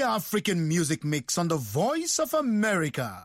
the African music mix on the Voice of America.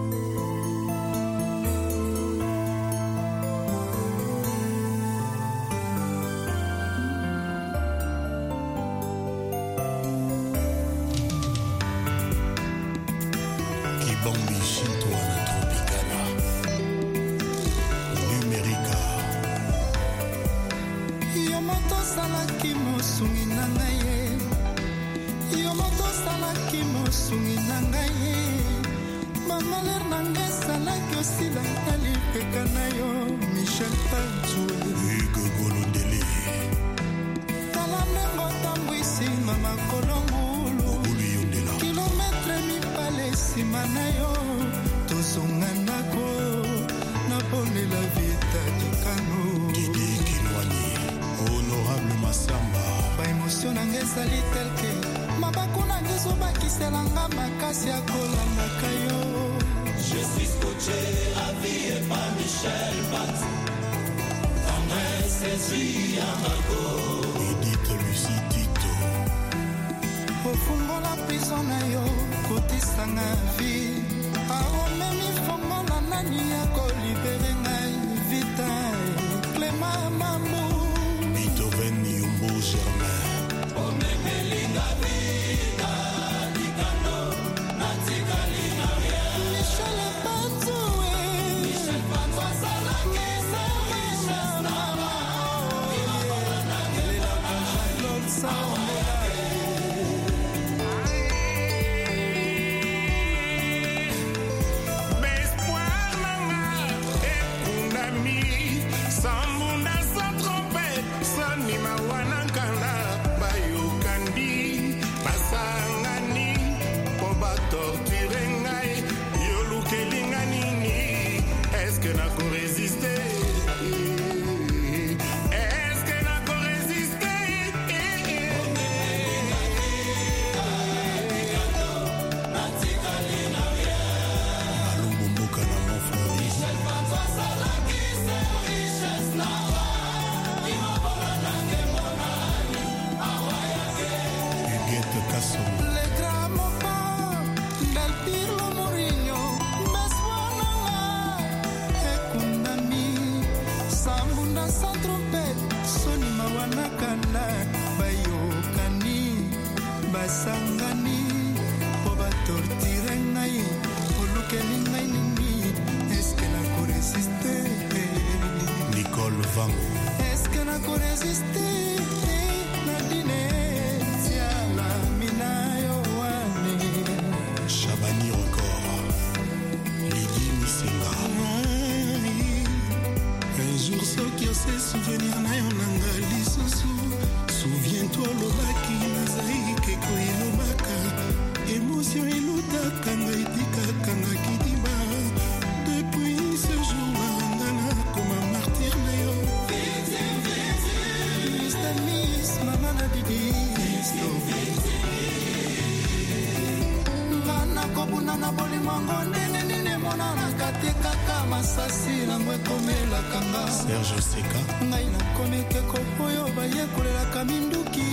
Serge Seka ngai na komeke kopoyo baye kolela kaminduki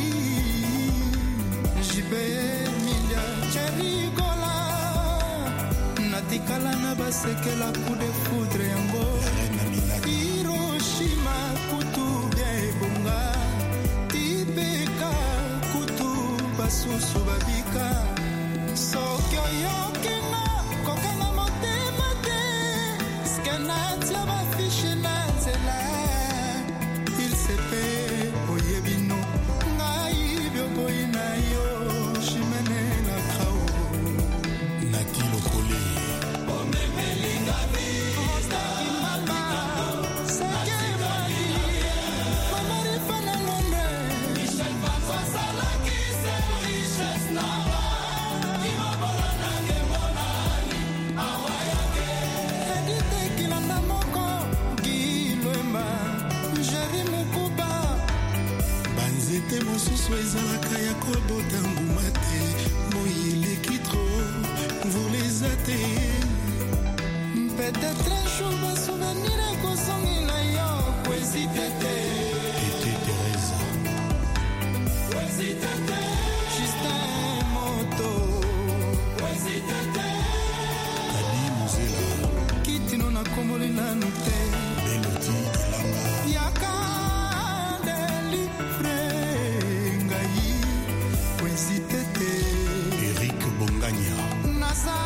jibe milia cherigola natikala na basekela coup de foudre yango Hiroshima kutu bia ebonga Tibeka kutu basusu babika sokyo yokenga kokanga motema te skanatia bafiche na nzela il se fait oyebino ngai byoboyi na yo shimene na kao natilo kole omemelinga vista mama seke mali mamari fana nombre Michel Vanzo salaki se richesse na te mosusu ezalaka ya kobota nguma te moyeleki tro voleza te peut-être un jour basouvenir ekosongela yo kwezi tete Teresa kwezi tete Justin Moto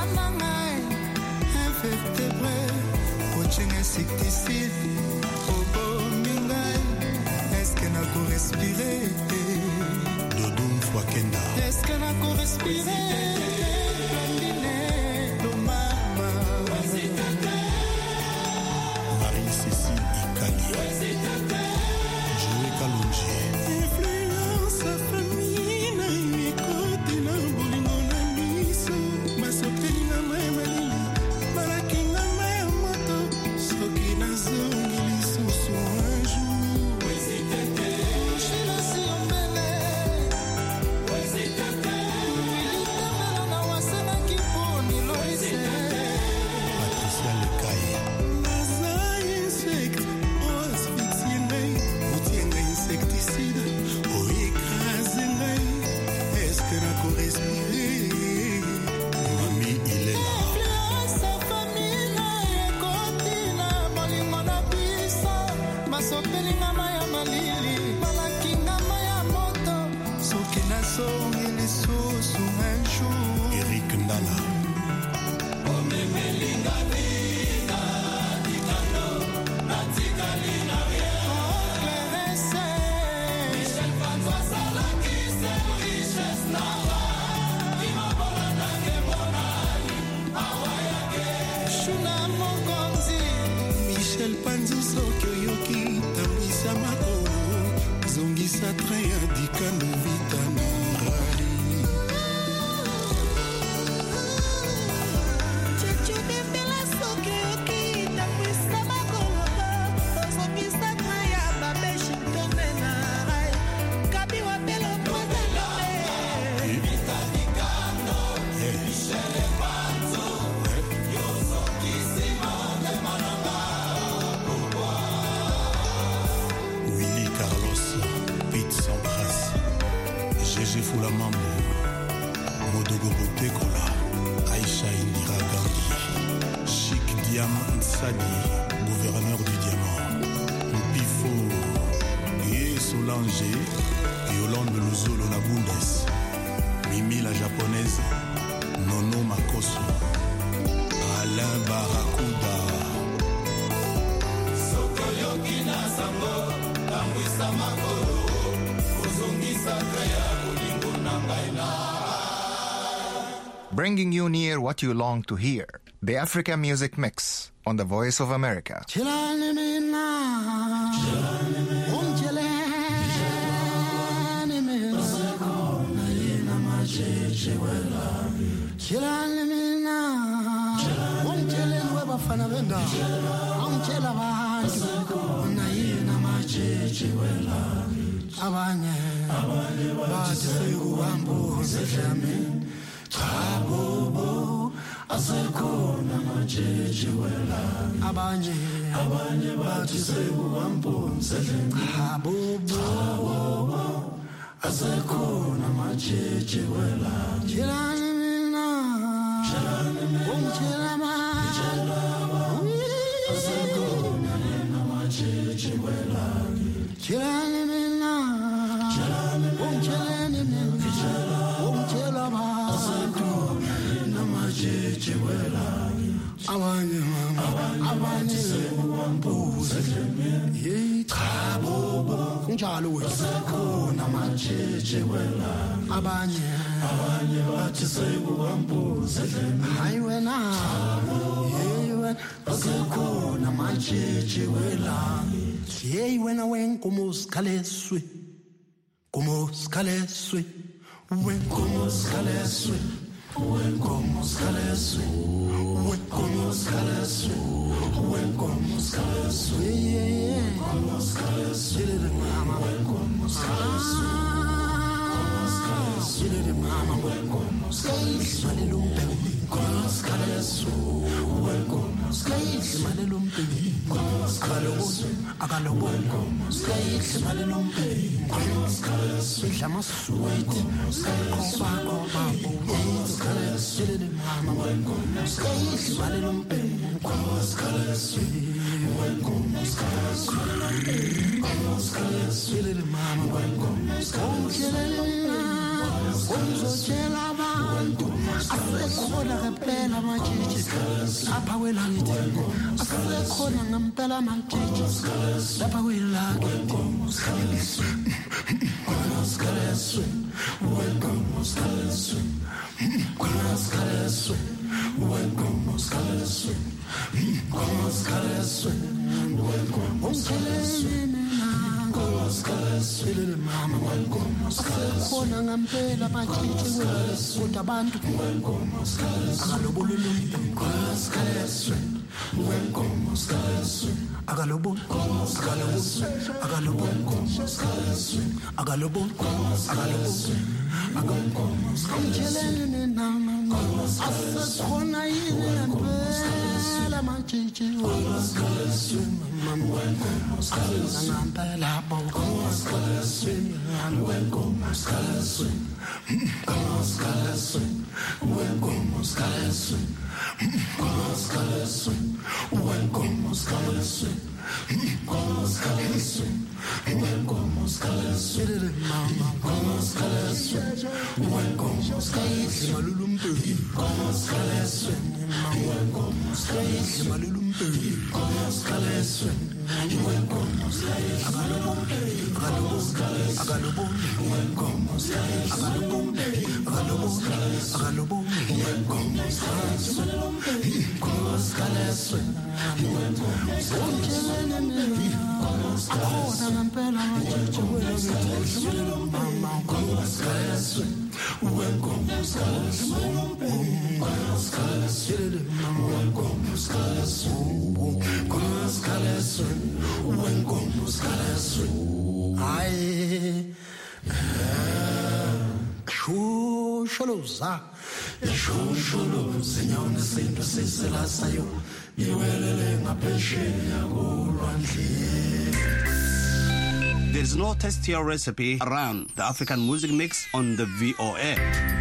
Mangai, invertébré, coaching insecticide, Obo Mingai, est-ce que n'a qu'à respirer? Dodum Fwakenda, est-ce que n'a qu'à respirer? Marie-Cécile Ikali, Joé Kalonji, influence féminine, écoute na bolingo na miso, masopeli na malili, malakinga maya moto, soki na zongi lisusu un jour. Wezitete, shila silombele, wezitete, militana na wasana kiponi loise. Patricia Lekai, insecticide, oh écrasé, est-ce que n'a qu'à respirer? Mami Ilela, Influence famille, ekotina, bolingo na biso, masopelinga maya malili, malakinga maya moto, soki nasongi lisusu un jour. Eric Ndala, Omemelinga bina, dikano, natikalina rien. Michel Panzu soki oyoki tambwisa makolo zongisa train ya dikano vita na ngali Chuchudembela soki oyoki tambwisa makolo zongisa train ya babeshi tone na ngai kabi wapelo mwazela vita dikano Michel Panzu yozongisi monde mananga Willy Carlos, Pete Sampras, Gégé Foulamambo, Modogo Botekola, Aïcha Indira Gandhi, Chic Diamant Nsadi, gouverneur du diamant, Mpifo, Yé Solange, Yolande Luzolo la Bundes, Mimi la japonaise, Nono Makoso, Alain Barracuda, Sokoyoki na sango tambwisa makolo ozongisa kaya bolingo na ngai na. Bringing you near what you long to hear. The Africa Music Mix on the Voice of America. Abanye bathi sekuhambuze dlamini chabobo asekhona majeje wela abanye bathi sekuhambuze dlamini chabobo asekhona majeje wela chilani mina umchela ma asekhona majeje wela chilani mina umcheleni mina umchela ma namajeje wela abanye sekuhambuze dlamini chabobo kunjalo wesekhona majeje wela abanye bathi sekuhambuze dlamini hayi wena asekhona majeje wela hey wena wenkomo sikhaleswe komo sikhaleswe wenkomo sikhaleswe wenkomo sikhaleswe wenkomo sikhaleswe wenkomo sikhaleswe wenkomo sikhaleswe mama wenkomo sikhaleswe Silele mama wenkomo sikhaleswe malelumbe wenkomo sikhaleswe wenkomo sikhaleswe malelumbe wenkomo sikhaleswe akalobo wenkomo sikhaleswe malelumbe wenkomo sikhaleswe dlamaswete sikhaleswe babo sikhaleswe silele mama wenkomo sikhaleswe malelumbe wenkomo sikhaleswe wenkomo sikhaleswe wenkomo sikhaleswe silele mama wenkomo sikhaleswe Umzotshela abantu asekhona ngempela majiji lapha welakithi asekhona ngempela majiji lapha welakithi asekhona ngempela majiji ukuthi abantu There is no tastier recipe around the African music mix on the VOA.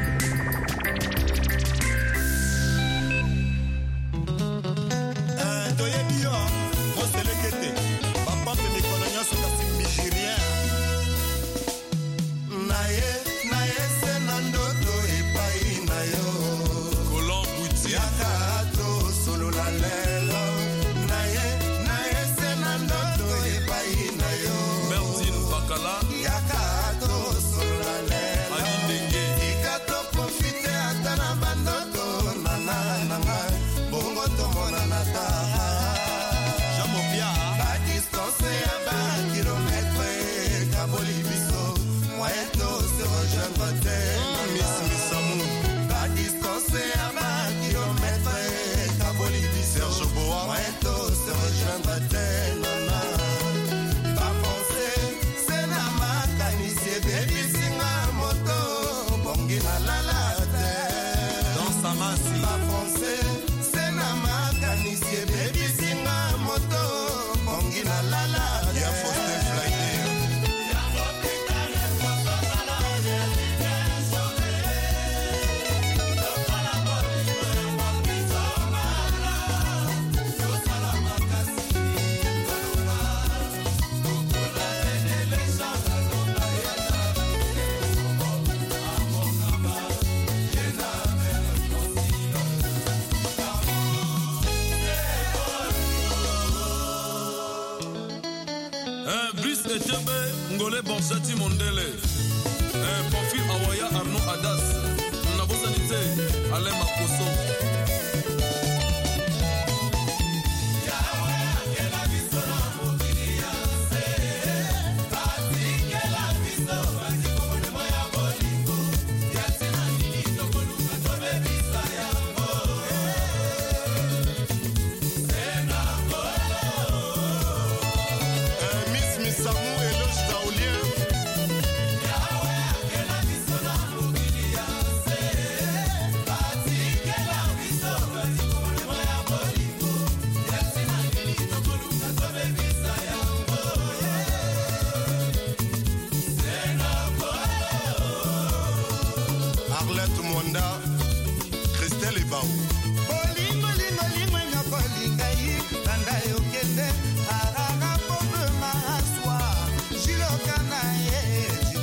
Ngole Bonsati Mondele, Profil Awaya Arnaud Adas, Nabo Sanité, Alain Makoso.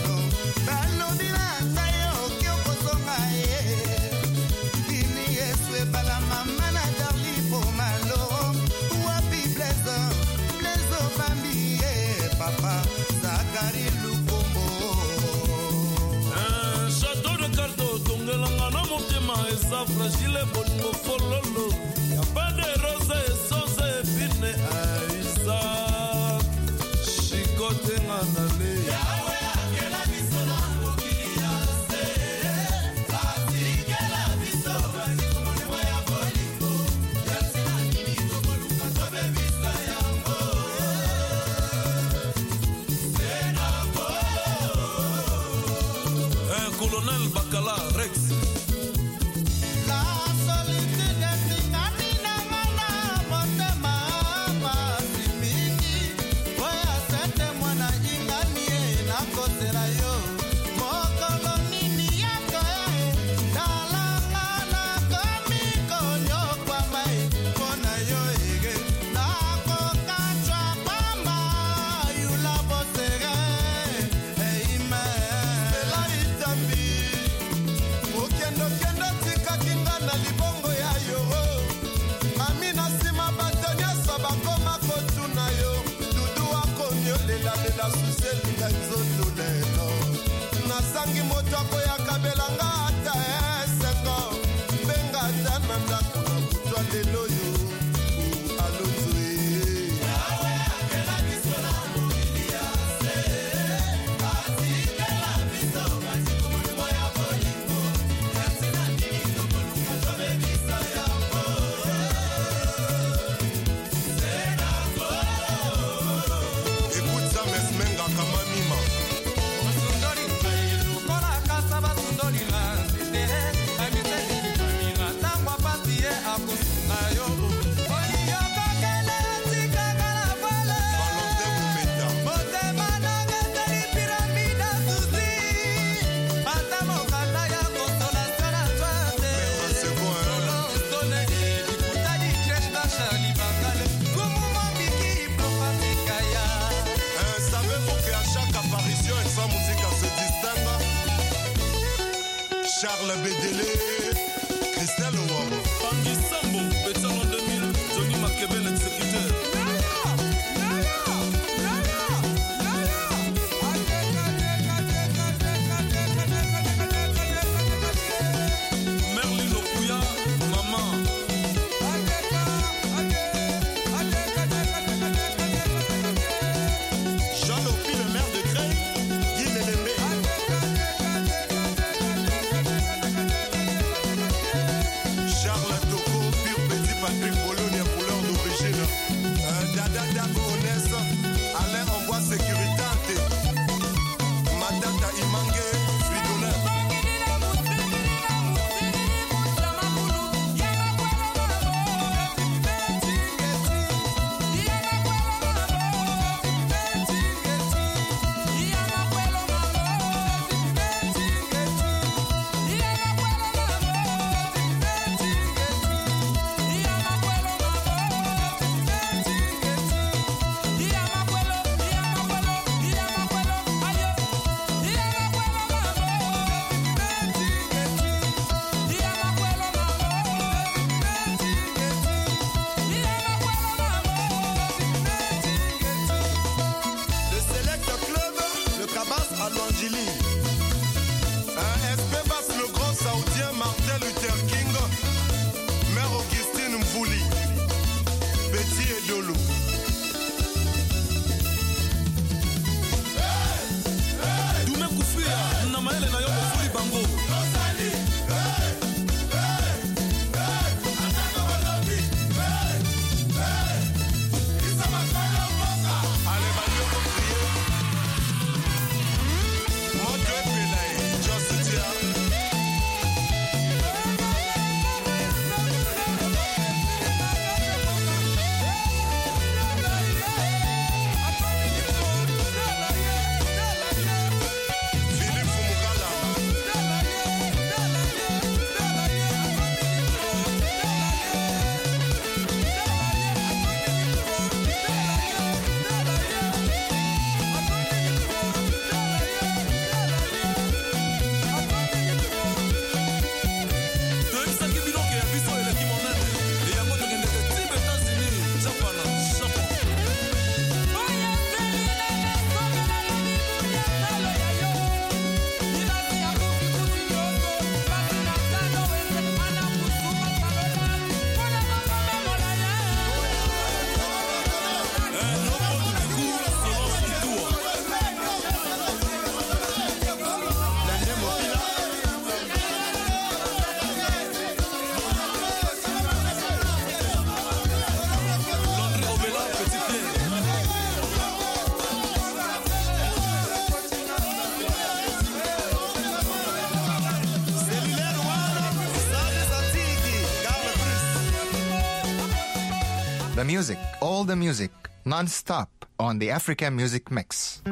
Yes, motema eza fragile bolingo fololo ya pas de rose esose epine aiza shikotenga na le yawe akela biso na mokili ya se atikela biso basikomone ya bolingo yansina nini tokoluka tobebisa yango senako colonel Bakala Rex. La solitude tingani na ngana motema masimiki oya sete mwana ingani na kosela yo mokolo nini yako dalanga na komi konyo kwa mai pona yo ege na kokachwa mama yula bosere eime la itambi okendo tika kinga na libongo ya yoro amina sima bato nyonso bakoma kotuna yo dudu akoniolela lela suseli na nzoto lelo nasangi moto akoyaka belanga ata esengo mbenga ata na ndako na kutwa lelo yo alonzo yawe akela biso na mokili ya se atikela biso basikomolimo ya bolingo yansina nini tokoluka tobebisa yango senako Écoute ça, Mesmenga Kamamima. basundoli lokola kasa basundoli na nzete amiseli amina ntango apasi ye akosunga yo oliyokokele atikaka na bole Valentin Boumeta. motema nanga ezali piramide susi ata mokanda ya konsolation na twate C'est bon, hein? lolostone likutani kreshtasha libangale kumumambiki propatikaya Savez-vous qu'à chaque apparition, sa musique se distingue? Charles Bédélé, Christelle Ouaro. Tanguy Sambo, Betano 2000, Johnny Makebe, l'exécuteur. Merlin Okuya, maman. Jean Lopi, le maire de Creil, Guy Mélémé. The music, all the music, non-stop on the Africa Music Mix.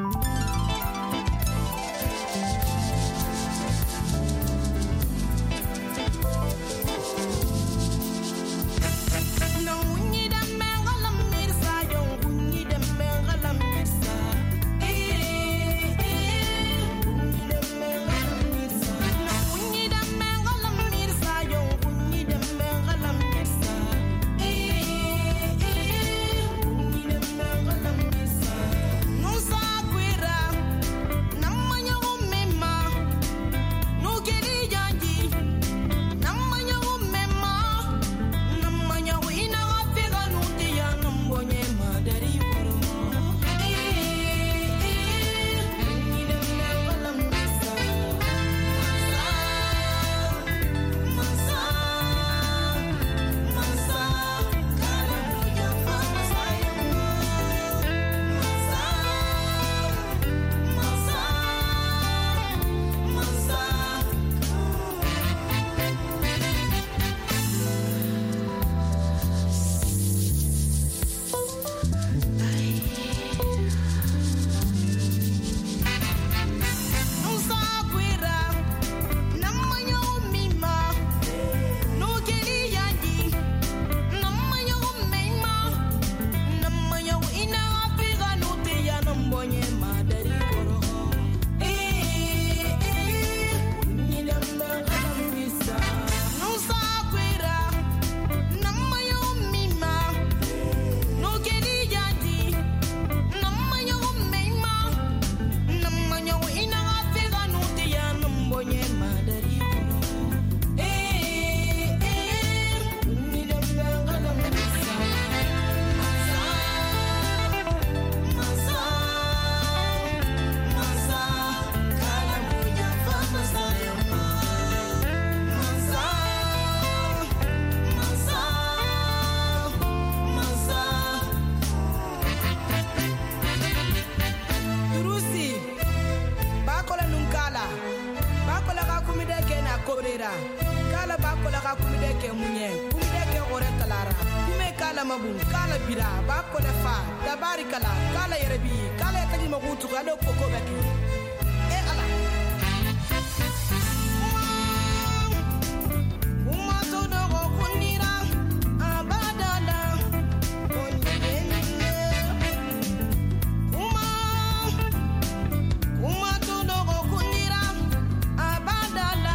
Kala bakola ka kumide ke munye kumide ke ore talara kume kala mabu kala bira bakola fa dabari kala kala yerebi kala tagi magutu kala koko baki ala uma todo go kunira abadala konjene uma todo go kunira abadala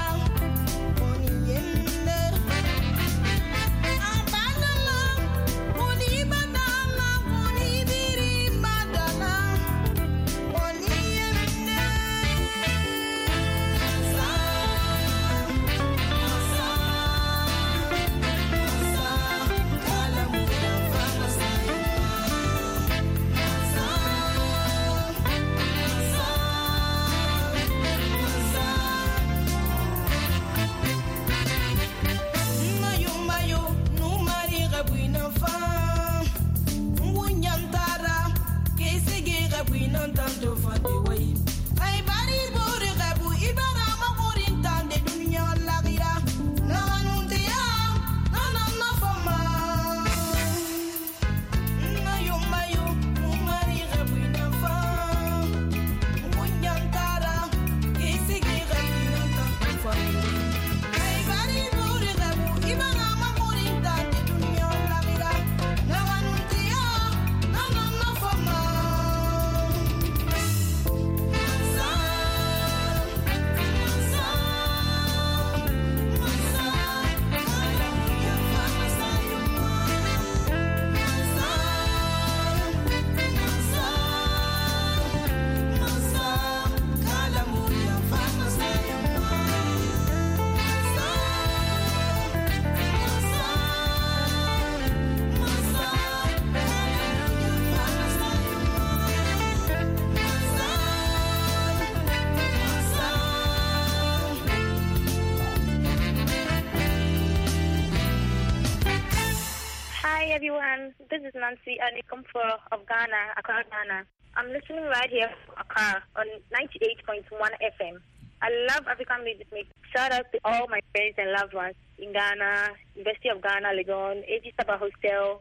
Hi everyone, this is Nancy Anikomfo of Ghana, Accra, Ghana. I'm listening right here from Accra on 98.1 FM. I love African music mix. Shout out to all my friends and loved ones in Ghana, University of Ghana, Legon, AG Saba Hostel,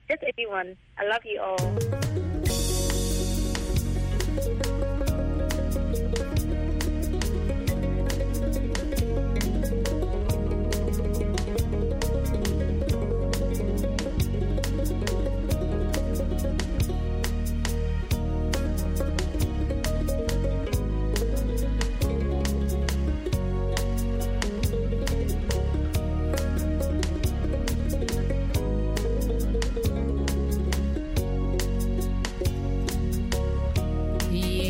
just everyone. I love you all. Yeah.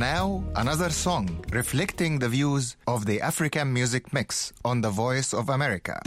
now, another song reflecting the views of the African Music Mix on the Voice of America.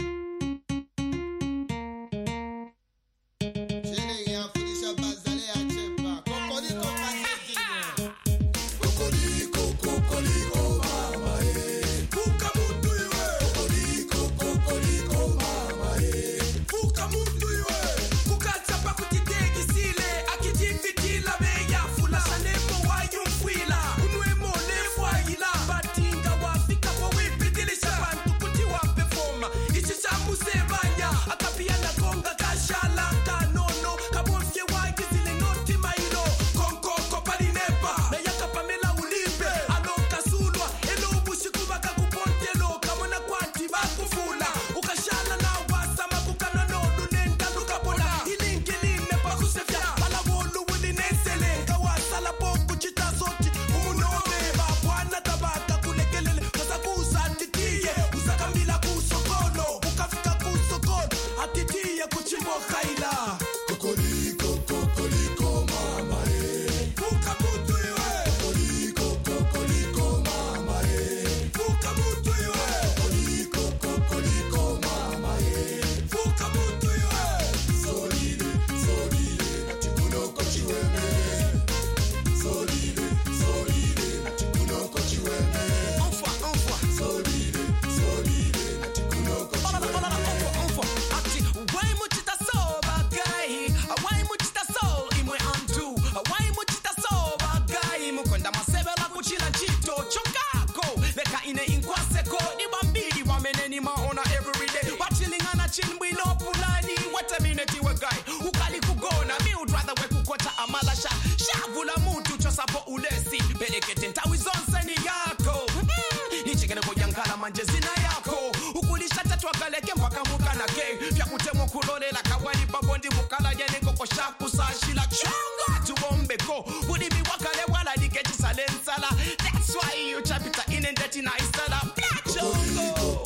That's why you chop it in and dirty nice black chongo.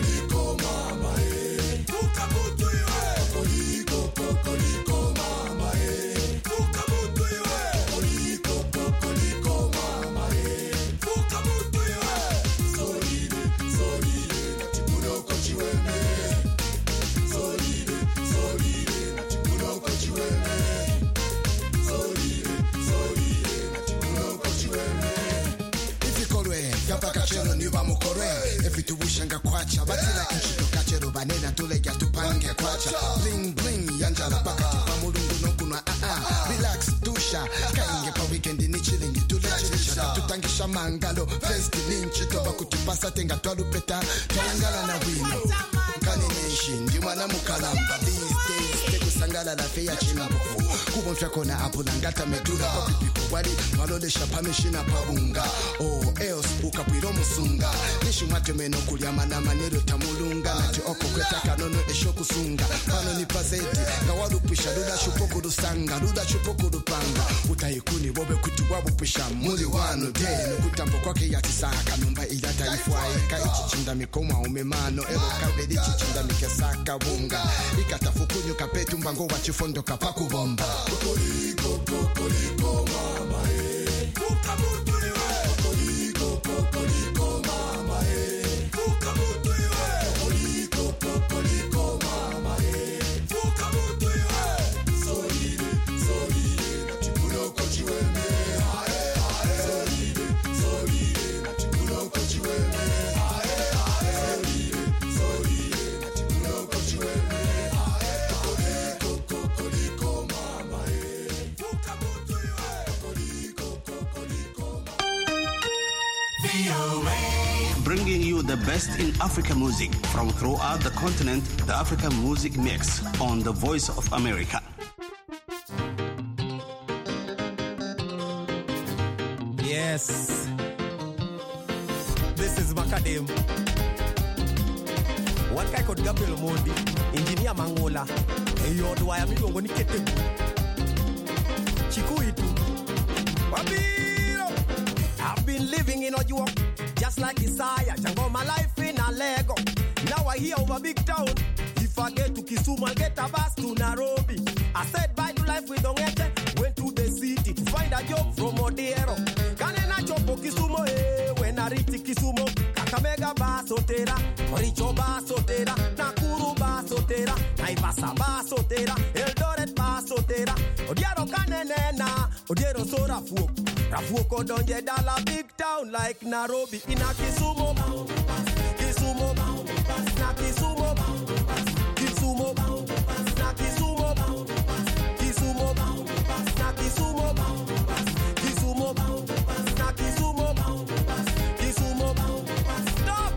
Tubushanga kwacha batila inchito kachero banena tuleja tupange kwacha bling bling yanjala pakati pa mulungu nokuna relax tusha kainge pa weekend ni chilling tulecha tutangisha mangalo first ninchito bakutipasa tenga twalupeta twangala na wino kaneneshi ndi mwana mukalamba these days tekusangala la feya chimbufu kubonfya kona apulangata medula papipipo wali malolesha pameshina pabunga else ukapwiro musunga nishimwate meno kulya manama nero tamulunga nati okokweta kanono eshokusunga pano ni pazeti ngawalupisha luda shupoku lusanga luda shupoku lupanga utayikuni bobe kutuwabupisha muli wano de nukutampo kwake yatisaka numba ila taifwaika ichichinda mikoma umemano ero kabeli chichinda mikesaka bunga ikatafukunyu kapetu mbango wachifondo kapakubomba kokoliko mama kukamutu Bringing you the best in African music from throughout the continent, the African Music Mix on the Voice of America. Yes, this is Macadam. One guy called Gabriel Mondi, engineer Mangola, and you're the way I'm going to get him. Chikuitu, I've been living in Ojuo, just like Isaiah. Jango my life in a Lego. Now I hear over big town. If I get to Kisumu, I'll get a bus to Nairobi. I said bye to life with Ongete. Went to the city to find a job from Odiero. Kanena chopo Kisumo, when I reach Kisumo, Kakamega basotera, Oricho basotera, Nakuru basotera, Naivasa basotera, Eldoret basotera, Odiero kanenena, Odiero so Rafuoko donje dala big town like Nairobi in a Kisumo, Kisumo, na Kisumo, Kisumo, na Kisumo, Kisumo, na Kisumo, Kisumo, na Kisumo, Kisumo. Stop!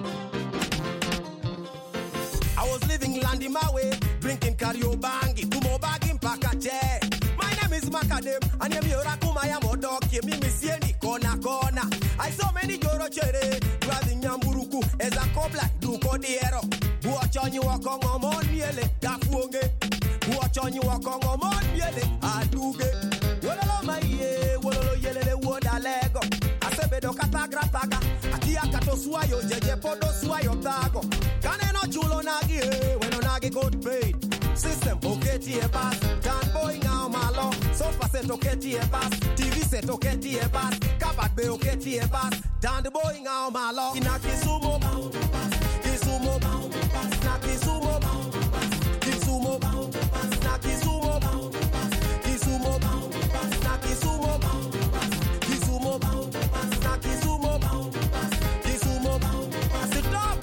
I was living land in my way, drinking Kariobangi, Tumo bagging Pakache. My name is Macadam, and I'm your Akumaya Modoki, Mimisieni, Kona. I saw many Joro Chere, driving Yamburuku, as a cobbler, Duko Diero. Watch on you walk on Miele, Dafunge. Watch on you walk on Miele, Aduge. Wolo my ye, Wolo Yele, Woda Lego. Asebedo Katagrataga, Akia Kato Swayo, Jeje Podo Swayo Tago. Caneno Chulo Nagi, when Onagi got paid. System, okay, T-Bass, Dan Boy now, Malo, Sofa set, okay, T-Bass, TV set, okay, T-Bass, Kabak Be, okay, T-Bass, Dan the Boy now, Malo, in a Kisumo, Kisumo, na Kisumo, Kisumo, na Kisumo, Kisumo, na Kisumo, Kisumo, na Kisumo, Kisumo, sit up.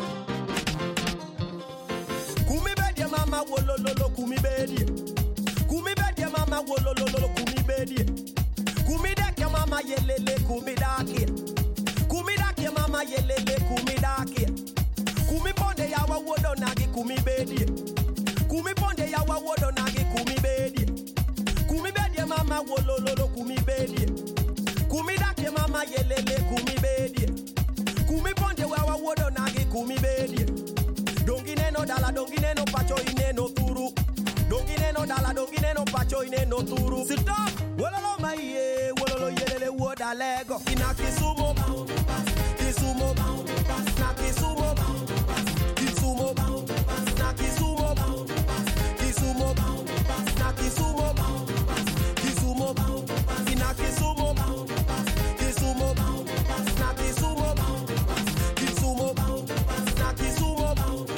Mama wolololo kumi bedie. Kumi bedie mama wolololo kumi bedie. Kumi dake mama yelele kumi dake. Kumi dake mama yelele kumi dake. Kumi ponde yawa wodo nagi kumi bedie. Kumi ponde yawa wodo nagi kumi bedie. Kumi bedie mama wolololo kumi bedie. Kumi dake mama yelele kumi bedie. Kumi ponde yawa wodo nagi kumi bedie. Dongine no dala, dongine no pacho ine no turu. Dongine no dala, dongine no pacho ine no turu. Sit up, wololo maye, wololo yelele woda lego. Ina Kisumo, Kisumo, na Kisumo, Kisumo, na Kisumo, Kisumo, na Kisumo, Kisumo, ina Kisumo, Kisumo, na Kisumo, Kisumo, na Kisumo.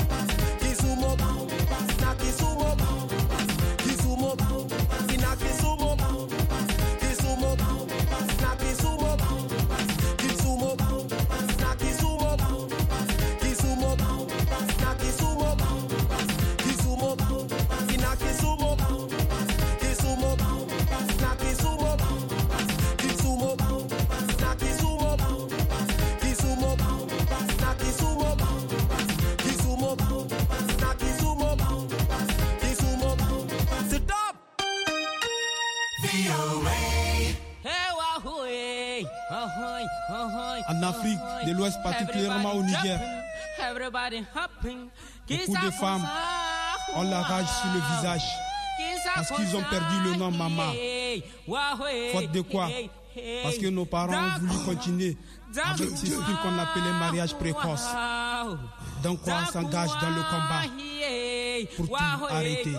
En Afrique de l'Ouest, particulièrement au Niger, beaucoup de femmes ont la rage sur le visage parce qu'ils ont perdu le nom Mama. Faute de quoi? Parce que nos parents ont voulu continuer avec ce style qu'on appelait mariage précoce. Donc on s'engage dans le combat pour tout arrêter.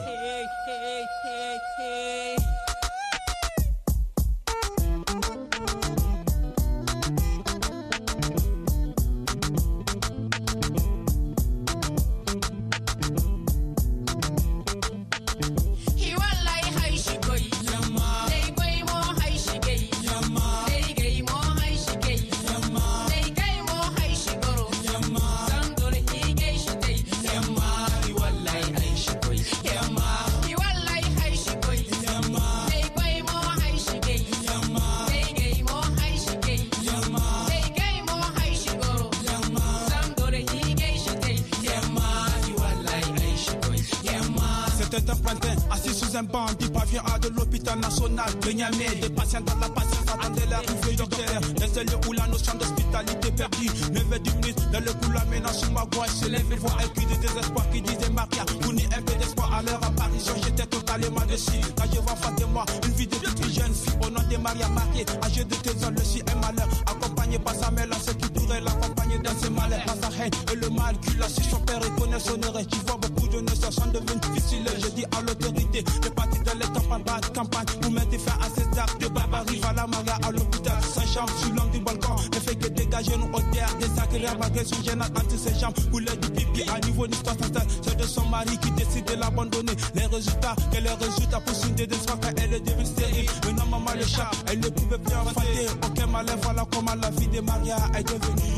Du pavillon A de l'hôpital national de Niamey, des patients dans la patience attendaient l'arrivée docteur. Des lieux où la notion d'hospitalité perdue levait du ministre dans le coup la menace sur ma voix se lève une voix et cri de désespoir qui disait Maria, vous n'y un peu d'espoir à leur apparition, j'étais totalement déçu. Quand je vois face de moi une vie de petite jeune fille au nom de Maria mariée, âgée de 2 ans, le si un malheur, accompagnée par sa mère, celle qui pourrait l'accompagner dans ses malheurs, par sa haine et le mal qu'il a su son père et connaît son erreur. Tu vois beaucoup de naissances sont devenues difficiles, je dis à l'autorité de partir dans les campagnes, campagne, pour mettre fin à ces actes de barbarie. Voilà Maria à l'hôpital, sa chambre sur l'angle du balcon. Ne fait que dégager nos odeurs désagréables, agressions gênantes entre ses jambes. Couleur du pipi à niveau d'histoire s'installe. C'est de son mari qui décide de l'abandonner. Les résultats pour signe de désespoir quand elle est devenue stérile. Maintenant maman le chat, elle ne pouvait plus enfanter. Ok malin, voilà comment la vie de Maria est devenue.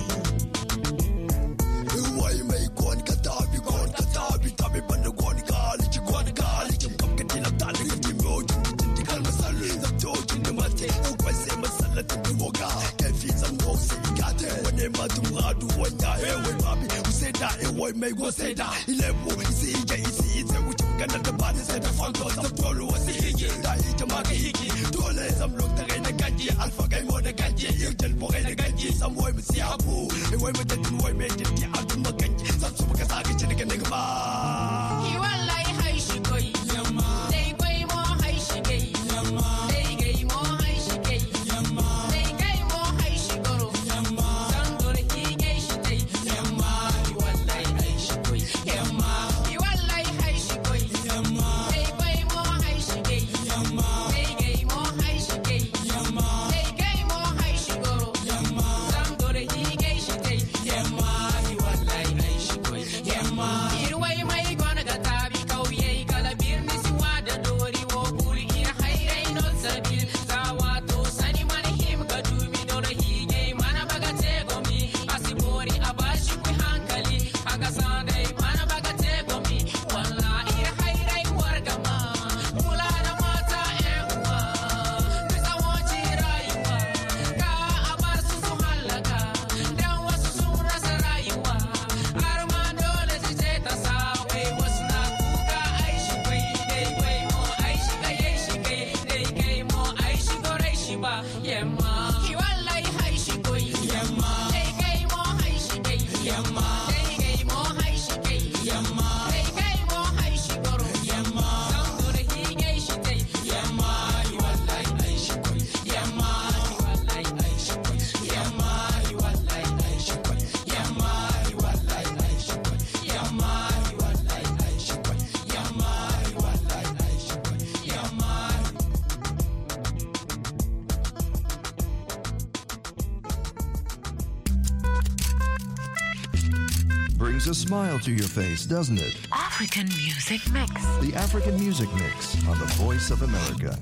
Brings a smile to your face, doesn't it? African Music Mix. The African Music Mix on the Voice of America.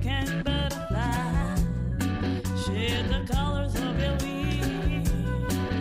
Share the colors of your wings.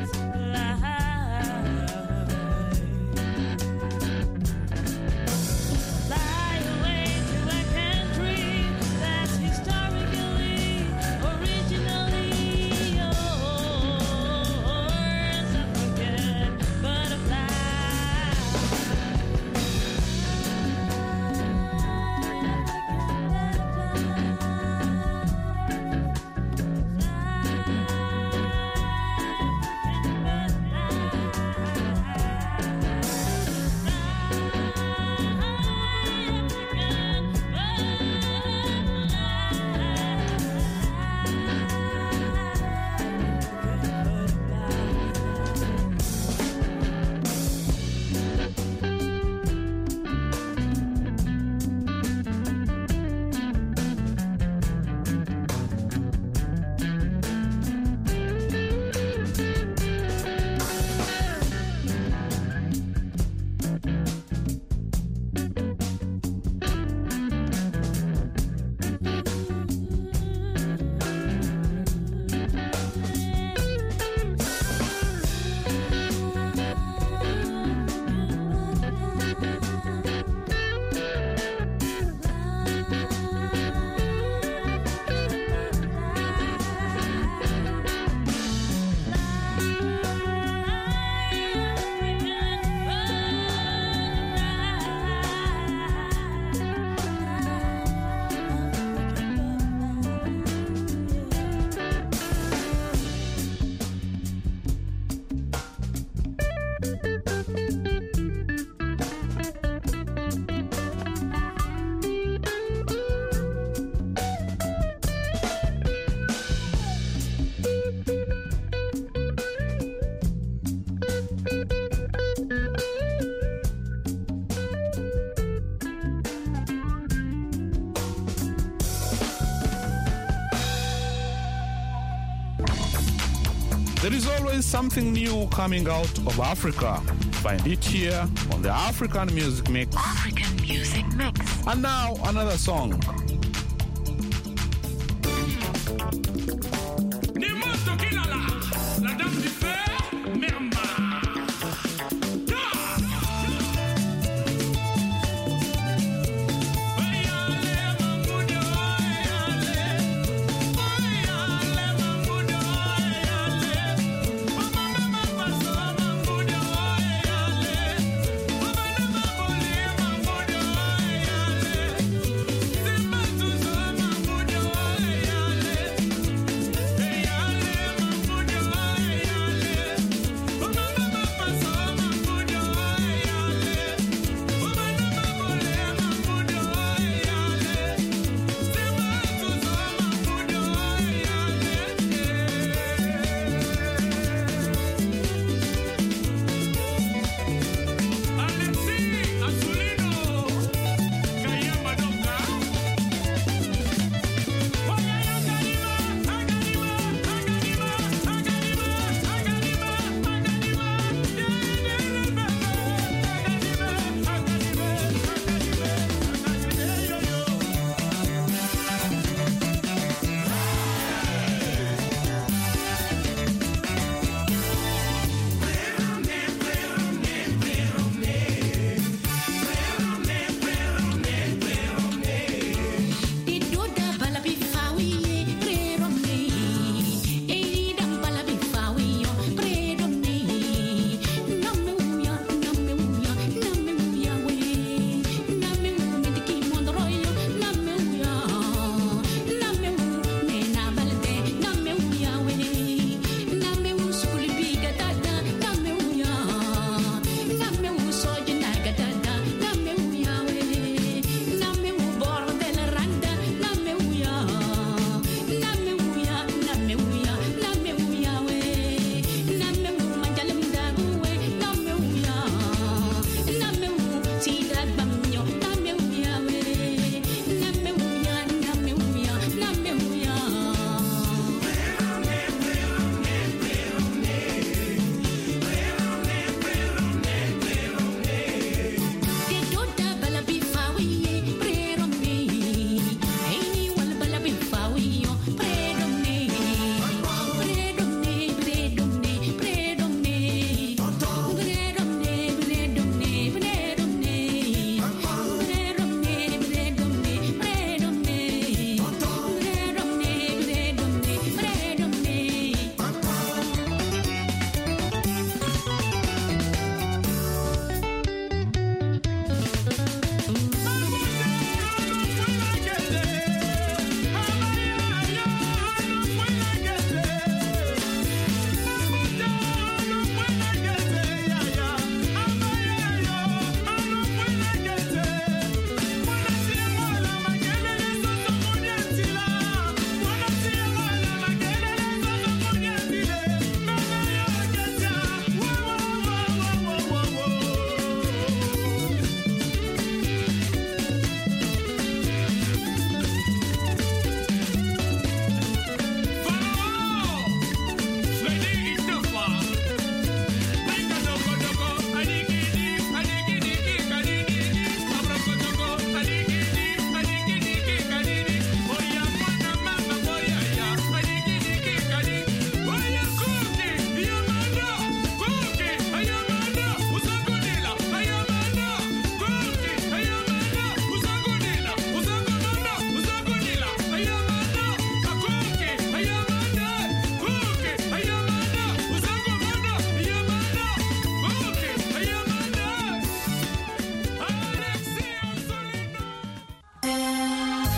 There is always something new coming out of Africa. Find it here on the African Music Mix. African Music Mix. And now another song.